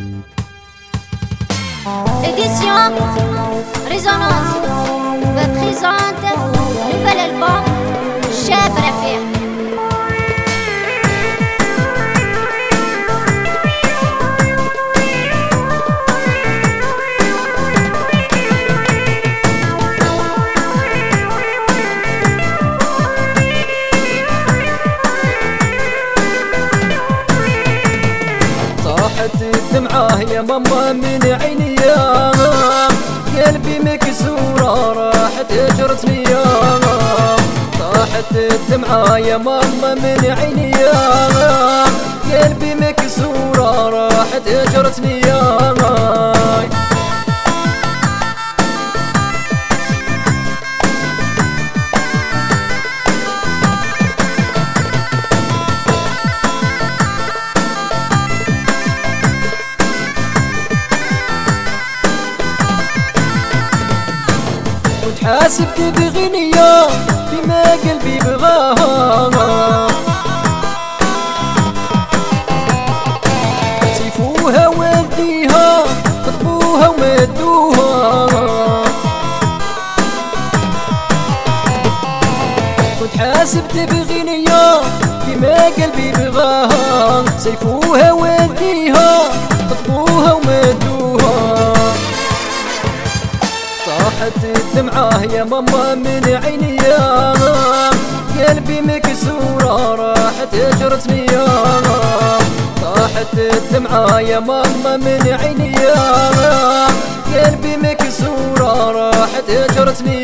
Édition Résonance vous présente nouvel album Chef Rafia. طاحت الدمعة يا ماما من عيني، قلبي مكسورة راحت هجرتني. طاحت الدمعة يا ماما من عيني، قلبي مكسورة راحت هجرتني. حاسبت بغنية بما قلبي بغاها، سيفوها وديها خطبوها ومدوها. كنت حاسبت بغنية بما قلبي بغاها، سيفوها وديها خطبوها ومدوها. طاحت الدمعة يا ماما من عيني، قلبي مكسورة راحت هجرتني. طاحت الدمعة يا ماما من عيني، قلبي مكسورة راحت هجرتني.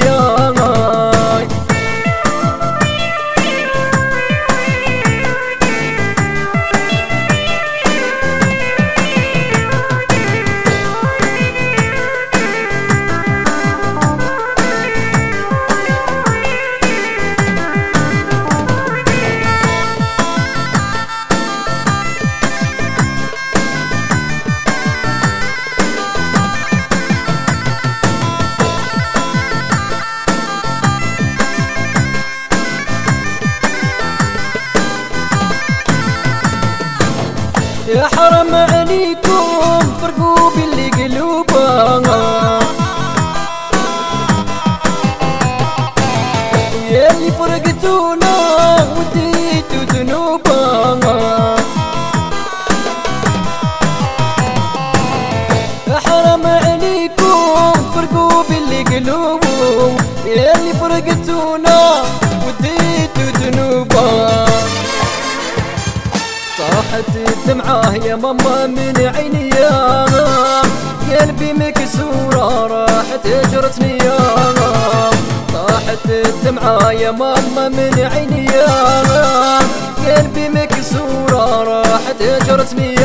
يا حرام عليكم فرقوا باللي قلوبها، يا اللي فرقتونا وديتوا ذنوبها. يا حرام عليكم فرقوا باللي قلوبهم، يا اللي فرقتونا وديتوا ذنوبها. طاحت الدمعة يا ماما من عيني، قلبي مكسورة راحت هجرتني. طاحت الدمعة يا ماما من عيني، قلبي مكسورة راحت هجرتني.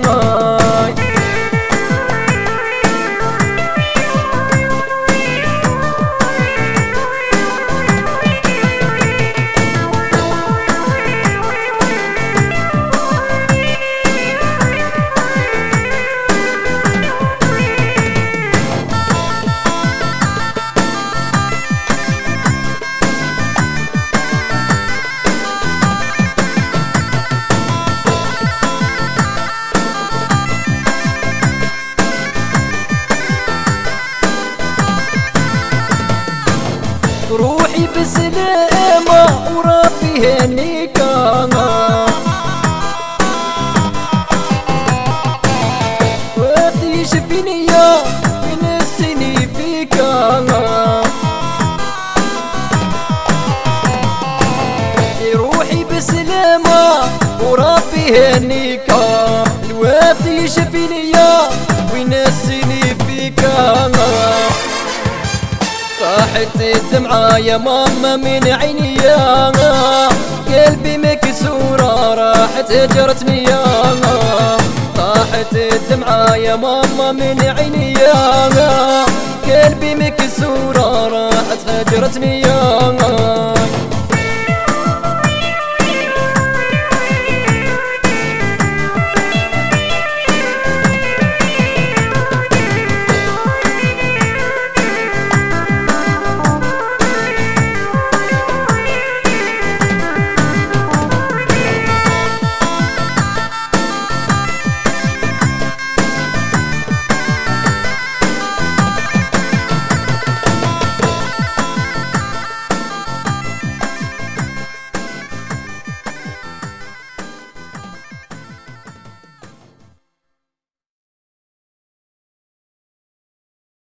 روحي بسلامة وربي هنيك، وقتي شفيني ونسيني فيك. روحي بسلامة وربي هنيك، وقتي شفيني ونسيني فيك. طاحت الدمعة يا ماما من عيني، قلبي مكسورة راحت هجرتني. طاحت الدمعة يا ماما من عيني، قلبي مكسورة راحت هجرتني.